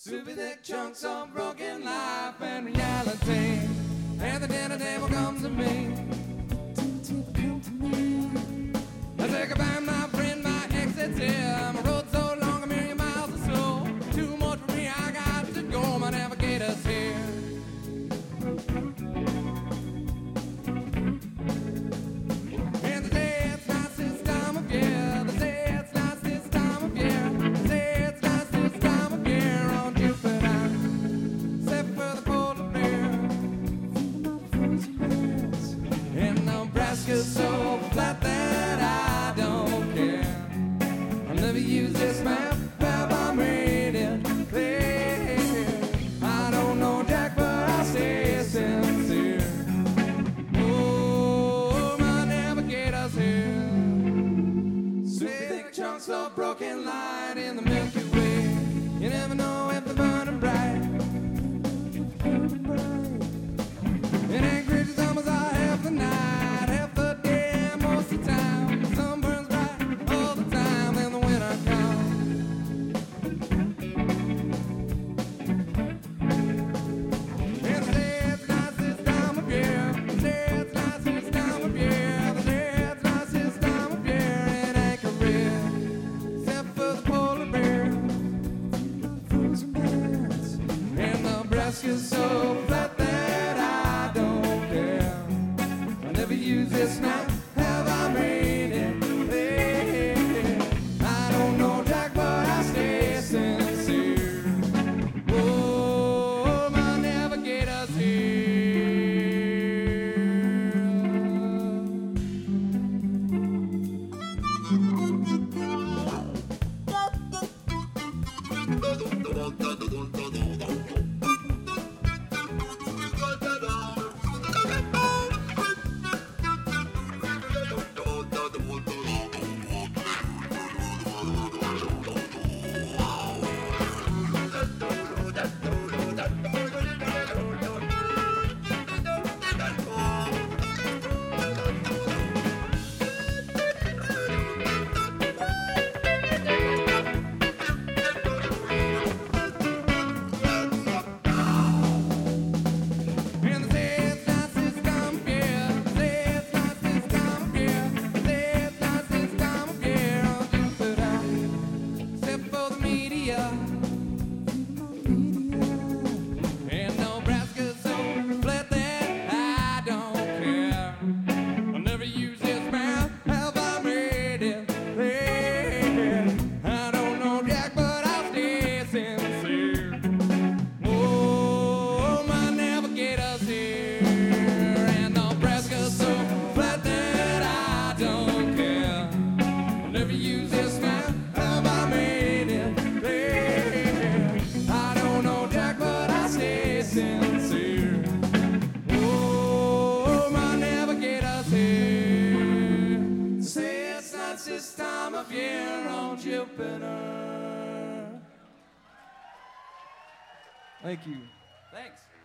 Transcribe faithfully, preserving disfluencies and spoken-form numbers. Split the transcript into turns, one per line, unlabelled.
Super thick chunks of broken life and reality. And the dinner table comes to me. Come to me. I say goodbye, my friend, my exit's here. My road's so long, a million miles or so. Too much for me, I got to go. My navigator's here. And they say it's nice this time of year. They say it's nice this time of year. They say it's nice this time of year on Jupiter, except for the polar bear. And Nebraska's so flat that I don't care. I'll never use this map, have I made it clear? I don't know Jack, but I stay sincere. Oh, my navigator's here. Super thick chunks of broken light in the Milky Way. You never know if they're burning bright. It ain't crazy summers are half the night, half the day, and most of the time. The sun burns bright all the time, then the winter comes. And they say it's nice this time of year. They say it's nice this time of year. They say it's nice this time of year in Anchorage, except for the polar bear. And Nebraska's so flat that I don't care. I never use this map, have I made it clear? I don't know Jack, but I stay sincere. Oh, my navigator's here. And they say it's nice this time of year. They say it's nice this time of year. They say it's nice this time of year on Jupiter, except for the media. And Nebraska's so flat that I don't care. I'll never use this map, have I made it clear? I don't know Jack, but I'll stay sincere. Oh, my navigator's here. And Nebraska's so flat that I don't care. I'll never use this map, have I made it clear? I don't know Jack, but I stay sincere. Oh, my navigator's here. Say it's not this time of year on Jupiter. Thank you. Thanks.